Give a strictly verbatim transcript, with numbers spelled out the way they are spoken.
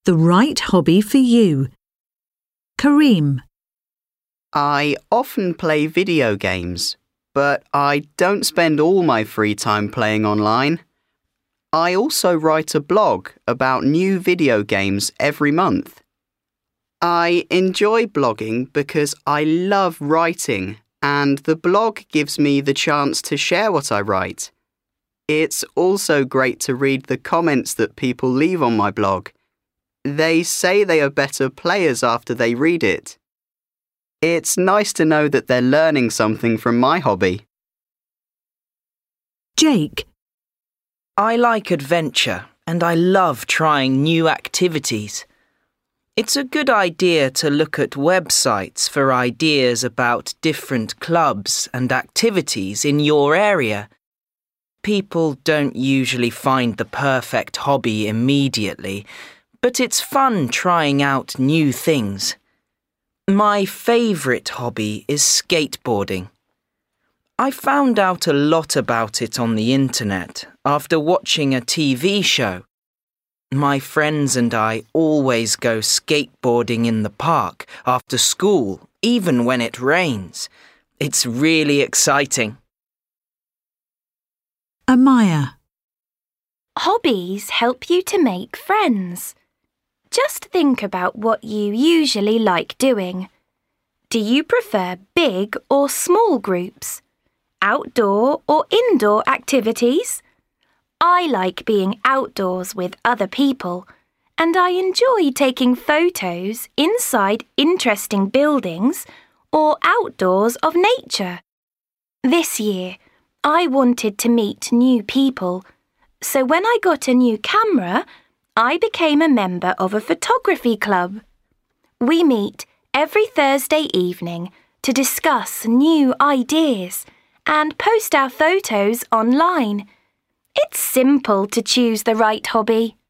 The right hobby for you. Kareem. I often play video games, but I don't spend all my free time playing online. I also write a blog about new video games every month. I enjoy blogging because I love writing, and the blog gives me the chance to share what I write. It's also great to read the comments that people leave on my blog. They say they are better players after they read it. It's nice to know that they're learning something from my hobby. Jake. I like adventure and I love trying new activities. It's a good idea to look at websites for ideas about different clubs and activities in your area. People don't usually find the perfect hobby immediately, but it's fun trying out new things. My favourite hobby is skateboarding. I found out a lot about it on the internet after watching a T V show. My friends and I always go skateboarding in the park after school, even when it rains. It's really exciting. Amaya. Hobbies help you to make friends. Just think about what you usually like doing. Do you prefer big or small groups? Outdoor or indoor activities? I like being outdoors with other people, and I enjoy taking photos inside interesting buildings or outdoors of nature. This year, I wanted to meet new people, so when I got a new camera, I became a member of a photography club. We meet every Thursday evening to discuss new ideas and post our photos online. It's simple to choose the right hobby.